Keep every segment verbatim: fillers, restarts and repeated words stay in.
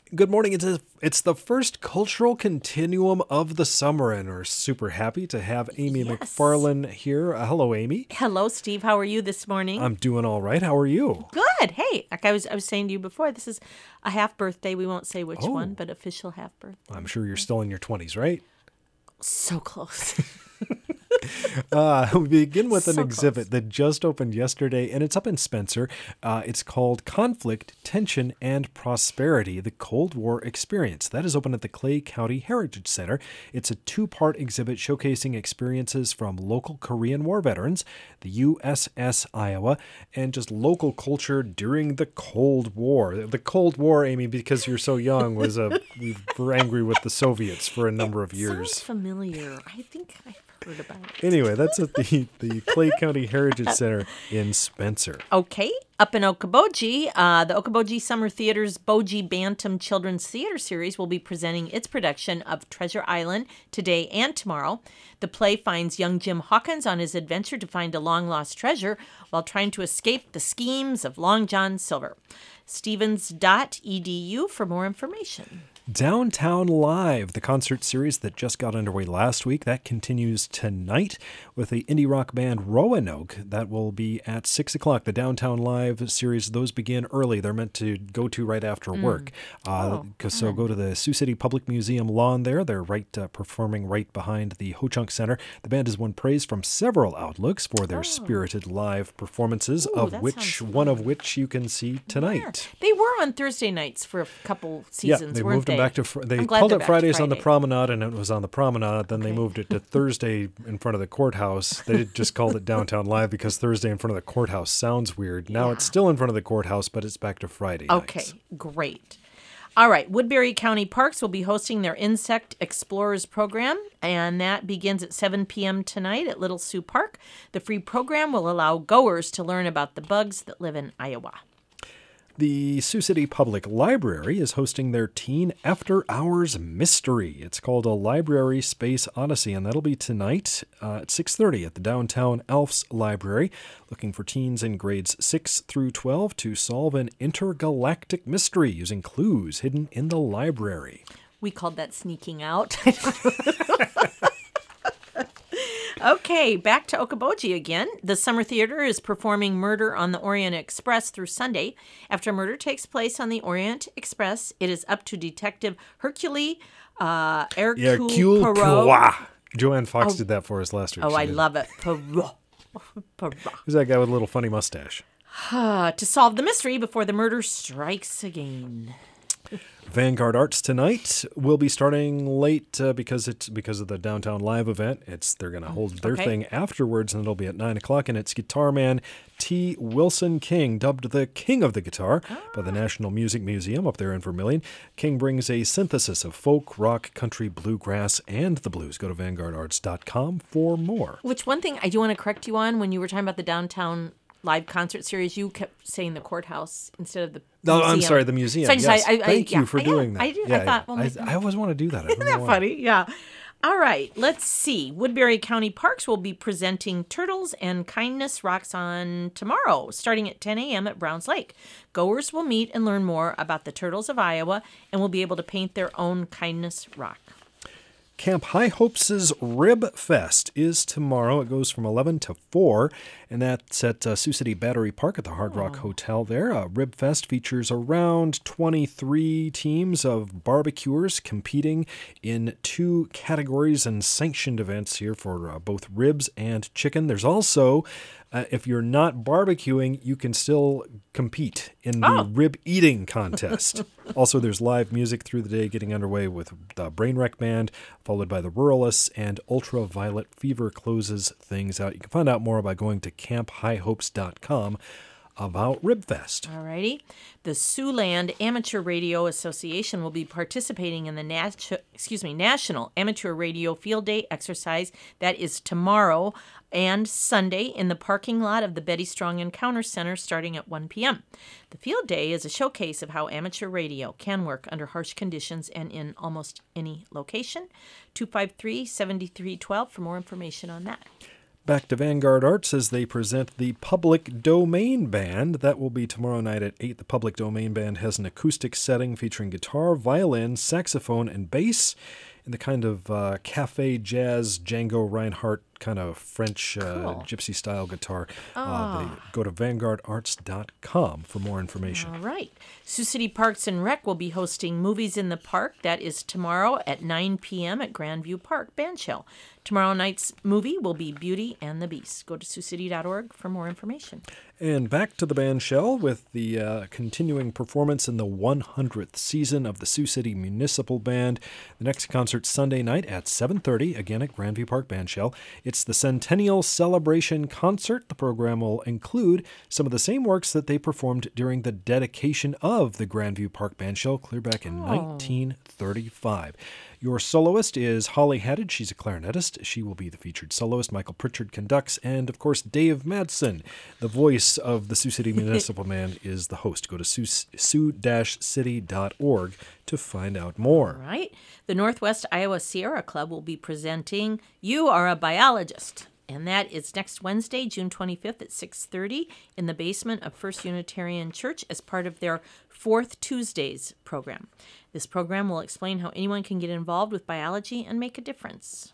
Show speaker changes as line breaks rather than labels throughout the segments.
Good morning. It's a, it's the first cultural continuum of the summer, and we're super happy to have Amy
Yes.
McFarlane here. Uh, hello, Amy.
Hello, Steve. How are you this morning?
I'm doing all right. How are you?
Good. Hey, like I was, I was saying to you before, this is a half birthday. We won't say which
Oh.
one, but official half birthday.
I'm sure you're still in your twenties, right?
So close.
Uh, we begin with an
So
exhibit
close.
that just opened yesterday, and it's up in Spencer. Uh, it's called Conflict, Tension, and Prosperity, the Cold War Experience. That is open at the Clay County Heritage Center. It's a two-part exhibit showcasing experiences from local Korean War veterans, the U S S Iowa, and just local culture during the Cold War. The Cold War, Amy, because you're so young, was a we were angry with the Soviets for a number of
Sounds
years.
familiar. I think I've heard about it.
Anyway, that's at the, the Clay County Heritage Center in Spencer.
Okay, up in Okoboji, uh, the Okoboji Summer Theater's Boji Bantam Children's Theater Series will be presenting its production of Treasure Island today and tomorrow. The play finds young Jim Hawkins on his adventure to find a long-lost treasure while trying to escape the schemes of Long John Silver. Stevens dot E D U for more information.
Downtown Live, the concert series that just got underway last week, that continues tonight with the indie rock band Roanoke. That will be at six o'clock. The Downtown Live series, those begin early. They're meant to go to right after work. Uh,
Oh,
'cause so go to the Sioux City Public Museum lawn there. They're right uh, performing right behind the Ho Chunk Center. The band has won praise from several outlooks for their spirited live performances,
Ooh,
of
that
which
sounds
one of which you can see tonight.
They were on Thursday nights for a couple
Yeah,
seasons,
they
weren't
moved
they?
them back to. Fr- They
I'm glad
called
they're
it
back to
Fridays on the
Friday.
Promenade, and it was on the Promenade. Then they
Okay.
moved it to Thursday in front of the courthouse. They just called it Downtown Live because Thursday in front of the courthouse sounds weird. Now it's
Yeah.
still in front of the courthouse, but it's back to Friday
Okay,
nights.
great. All right, Woodbury County Parks will be hosting their Insect Explorers program, and that begins at seven p.m. tonight at Little Sioux Park. The free program will allow goers to learn about the bugs that live in Iowa.
The Sioux City Public Library is hosting their Teen After Hours Mystery. It's called a Library Space Odyssey, and that'll be tonight uh, at six thirty at the Downtown Elfs Library, looking for teens in grades six through twelve to solve an intergalactic mystery using clues hidden in the library.
We called that sneaking out. Okay, back to Okoboji again. The Summer Theater is performing Murder on the Orient Express through Sunday. After murder takes place on the Orient Express, it is up to Detective Hercule uh, Hercule
Hercule
Poirot.
Poirot. Joanne Fox did that for us last week.
Oh,
She
I
did.
love it. Poirot. Poirot.
Who's that guy with a little funny mustache?
Uh, to solve the mystery before the murder strikes again.
Vanguard Arts tonight will be starting late uh, because it's because of the Downtown Live event. It's they're going to hold their
okay.
thing afterwards, and it'll be at nine o'clock. And it's guitar man T. Wilson King, dubbed the King of the Guitar by the National Music Museum up there in Vermilion. King brings a synthesis of folk, rock, country, bluegrass, and the blues. Go to vanguard arts dot com for more.
Which one thing I do want to correct you on, when you were talking about the Downtown Live concert series, you kept saying the courthouse instead of the
No, I'm
museum.
sorry, the museum.
So I just-
yes.
I- I-
Thank
yeah,
you for
I-
doing
yeah,
that.
I do- I
Yeah,
thought,
yeah.
well,
I,
maybe-
I always want to do that. I don't
Isn't
know
that
why.
funny? Yeah. All right, let's see. Woodbury County Parks will be presenting Turtles and Kindness Rocks on tomorrow, starting at ten a.m. at Browns Lake. Goers will meet and learn more about the Turtles of Iowa and will be able to paint their own kindness rock.
Camp High Hopes' Rib Fest is tomorrow. It goes from eleven to four, and that's at uh, Sioux City Battery Park at the Hard Rock Hotel there. Uh, Rib Fest features around twenty-three teams of barbecuers competing in two categories and sanctioned events here for uh, both ribs and chicken. There's also, uh, if you're not barbecuing, you can still compete in the
Oh.
rib eating contest. Also, there's live music through the day getting underway with the Brainwreck Band, followed by the Ruralists, and Ultraviolet Fever closes things out. You can find out more by going to camp high hopes dot com about Ribfest.
All righty. The Siouxland Amateur Radio Association will be participating in the nat- excuse me, National Amateur Radio Field Day exercise. That is tomorrow and Sunday in the parking lot of the Betty Strong Encounter Center starting at one p.m. The field day is a showcase of how amateur radio can work under harsh conditions and in almost any location. two five three, seven three one two for more information on that.
Back to Vanguard Arts as they present the Public Domain Band. That will be tomorrow night at eight. The Public Domain Band has an acoustic setting featuring guitar, violin, saxophone, and bass in the kind of uh, cafe jazz Django Reinhardt kind of French uh,
Cool.
gypsy-style guitar. Uh,
Ah.
they go to vanguard arts dot com for more information.
All right. Sioux City Parks and Rec will be hosting Movies in the Park. That is tomorrow at nine p.m. at Grandview Park, Bandshell. Tomorrow night's movie will be Beauty and the Beast. Go to sioux city dot org for more information.
And back to the band shell with the uh, continuing performance in the one hundredth season of the Sioux City Municipal Band. The next concert Sunday night at seven thirty, again at Grandview Park Band Shell. It's the Centennial Celebration Concert. The program will include some of the same works that they performed during the dedication of the Grandview Park Band Shell clear back in
Oh.
nineteen thirty-five. Your soloist is Holly Haddad. She's a clarinetist. She will be the featured soloist. Michael Pritchard conducts. And, of course, Dave Madsen, the voice of the Sioux City Municipal Band, is the host. Go to sioux city dot org to find out more.
All right. The Northwest Iowa Sierra Club will be presenting You Are a Biologist. And that is next Wednesday, June twenty-fifth at six thirty in the basement of First Unitarian Church as part of their Fourth Tuesdays program. This program will explain how anyone can get involved with biology and make a difference.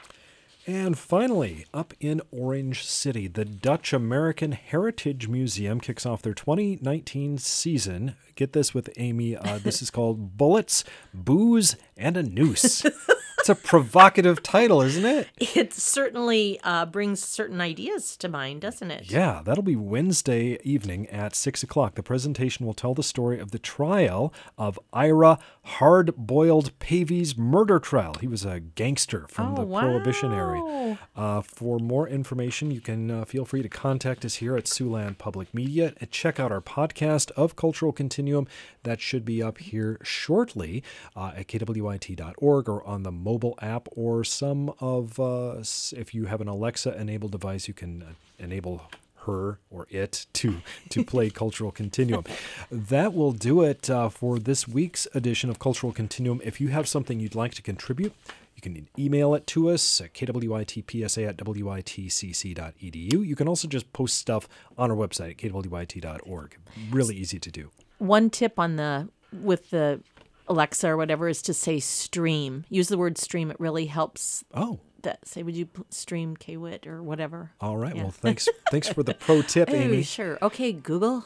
And finally, up in Orange City, the Dutch American Heritage Museum kicks off their twenty nineteen season. Get this with Amy. Uh, this is called Bullets, Booze, and a Noose. It's a provocative title, isn't it?
It certainly uh, brings certain ideas to mind, doesn't it?
Yeah, that'll be Wednesday evening at six o'clock. The presentation will tell the story of the trial of Ira Hard-Boiled Pavey's murder trial. He was a gangster from
Oh,
the Prohibition era.
wow.
Uh, for more information, you can uh, feel free to contact us here at Siouxland Public Media and check out our podcast of Cultural Continuum. That should be up here shortly uh, at k w i t dot org or on the mobile app, or some of, uh, s- if you have an Alexa-enabled device, you can uh, enable her or it to to play Cultural Continuum. That will do it uh, for this week's edition of Cultural Continuum. If you have something you'd like to contribute, you can email it to us at k w i t p s a at w i t c c dot e d u. You can also just post stuff on our website at k w i t dot org. Really easy to do.
One tip on the with the Alexa or whatever is to say stream. Use the word stream. It really helps.
Oh,
That say, would you pl- stream K W I T or whatever?
all right.
Yeah.
Well, thanks thanks for the pro tip,
Oh,
Amy.
sure. Okay, Google.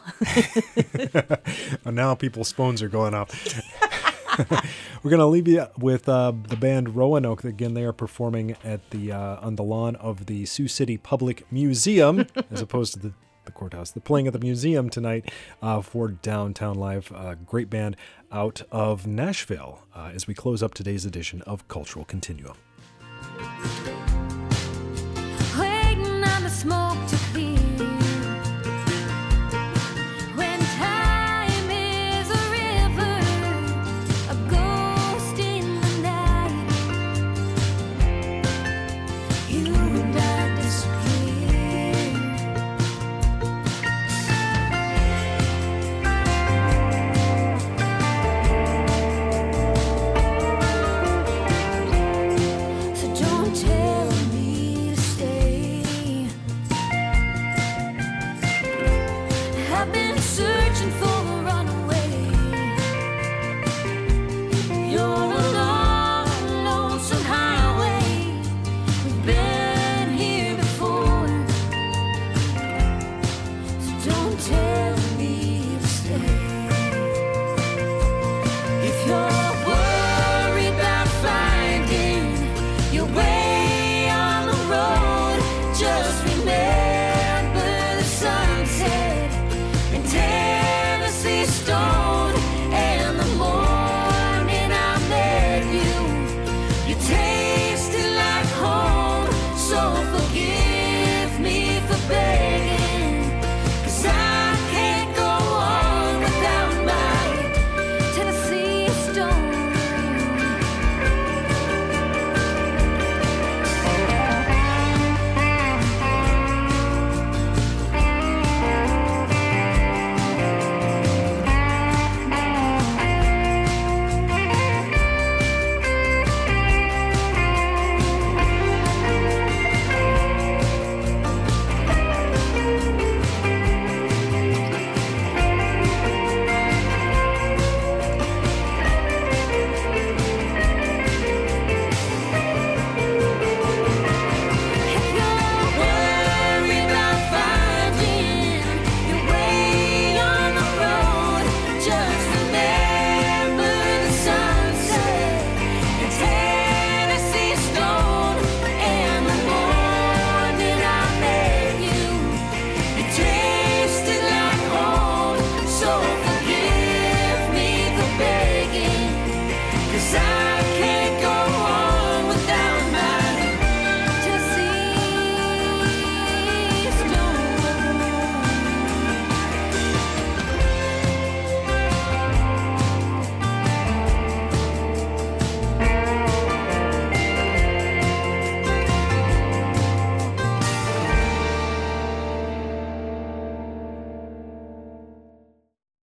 And now people's phones are going up. We're going to leave you with uh, the band Roanoke. Again, they are performing at the uh, on the lawn of the Sioux City Public Museum, as opposed to the, the courthouse. They're playing at the museum tonight uh, for Downtown Live. Uh, great band out of Nashville uh, as we close up today's edition of Cultural Continuum.
Waiting on the smoke to clear. When time is a river, a ghost in the night, you and I disappear. So don't tell me to stay. I've been searching for a runaway. You're